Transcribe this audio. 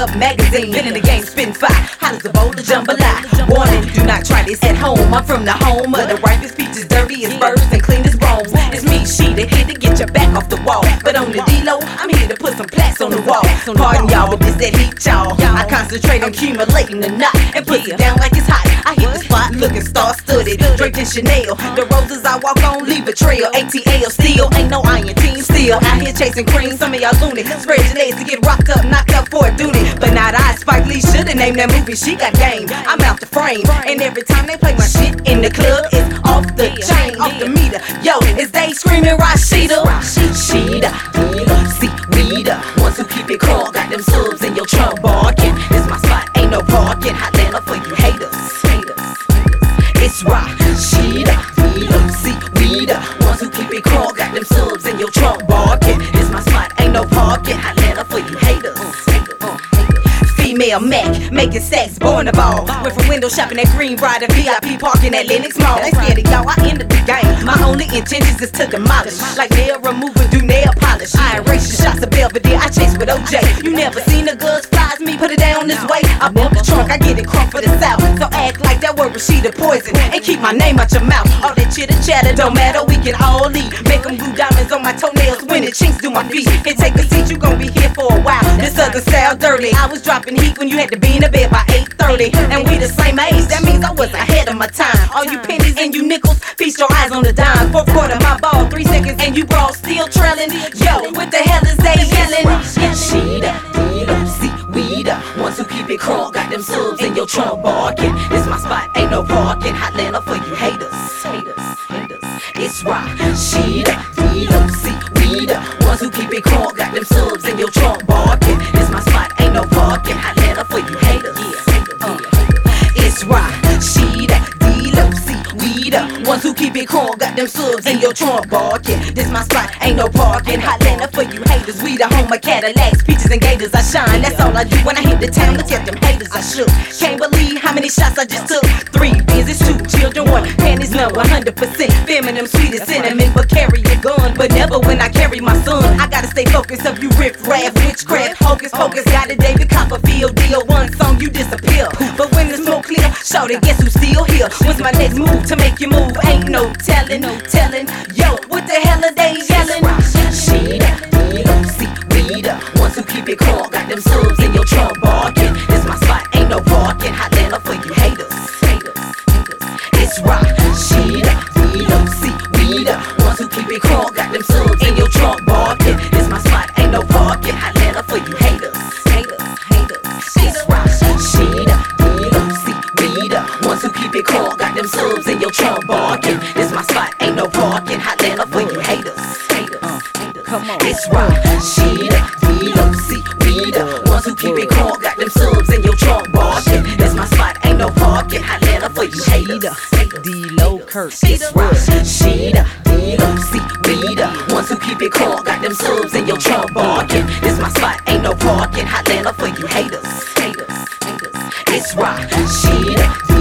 Love magazine. Been in the game, spitting fire. Hot as a bowl of jambalaya. Warning, do not try this at home. I'm from the home of the ripest peaches, dirty as birds and clean as bones. It's me, Sheeta, here to get your back off the wall. But on the D-Lo, I'm here to put some plaques on the wall. Pardon y'all, but this that heat, y'all. I concentrate on accumulating the knot and put it down like it's hot. I hit the spot looking star-studded, draped in Chanel. The roses I walk on leave a trail. ATL still, ain't no iron team still. Out here chasing cream, some of y'all loony. Spread your legs to get rocked up, knocked up for a duty. But not I, Spike Lee shoulda named that movie. She got game, I'm out the frame. And every time they play my shit in the club, it's off the chain, off the meter. Yo, is they screaming Rashida? Sheeta, see, we the ones who keep it cool. Got them subs in your trunk barking. This my spot, ain't no parking. Hotlanta for you haters. It's Rashida, see, we the ones who keep it cool. Got them subs in your trunk barking. This my spot, ain't no parking. Hotlanta for you haters. Female Mac, making sex, born the ball. Went from window shopping at Greenbrier to VIP parking at Lenox Mall. They scared of y'all, I ended the game. My only intentions is to demolish. Like nail remover, do nail polish. I erase your shots of Belvedere, I chase with OJ. You never seen a girl flies me, put it down this way. I bump the trunk, I get it crunk for the south. So act like that word Rashida poison and keep my name out your mouth. All that chitter chatter don't matter, we can all eat. Make them glue diamonds on my toenails when the chinks do my feet. And take a seat, you gon' be here for a while. This other style dirty. I was dropping heat when you had to be in the bed by 8:30. And we the same age, that means I was ahead of my time. All you pennies and you nickels, feast your eyes on the dime. 4 quarter my ball, 3 seconds and you brawl, still trailing. Yo, what the hell is they yelling? Sheeta, see, we the ones who keep it crunk. Got them subs in your trunk barking. This my spot, ain't no parking. Hotlanta for you haters. It's Rashida, see, we the ones who keep it crunk. Got them subs in your trunk barking. This my spot, ain't no parking. Hotlanta for you haters. It's Rashida, see, we the ones who keep it crunk. Got them subs in your trunk barking. This my spot, ain't no parking. Hotlanta for you haters. We the home of Cadillacs, peaches and gators. I shine, that's all I do when I hit the town. Look at them haters, I shook. Can't believe how many shots I just took. 3 business, 2 children, 1 panties, none, 100% feminine, sweet as cinnamon. But carry a gun, but never when I carry my son. I gotta stay focused of you riff raff, witchcraft, hocus pocus. Got a David Copperfield deal, 1 song you disappear. But when the smoke clear, shout it, guess who's still here? What's my next move to make you move? Ain't no telling. Yo, what the hell are they yelling? Sheeta, see, we the ones who keep it crunk. Got them subs in your trunk barking. This my spot, ain't no parking. Hotlanta for you haters. It's Rashida, see, we the ones who keep it crunk. Got them subs in your trunk barking. This my spot, ain't no parking. Hotlanta for you haters. It's Rashida, see, we the ones who keep it crunk. Got them subs in your trunk barking. This my spot, ain't no parking. Hotlanta for you haters. Come on. It's Rashida, see, we the ones who keep it crunk. Got them subs in your trunk barking. This my spot, ain't no parking. Hotlanta for you haters. D-Lo Kirk. It's Rashida, see, we the ones who keep it crunk. Got them subs in your trunk barking. This my spot, ain't no parking. Hotlanta for you haters. It's Rashida.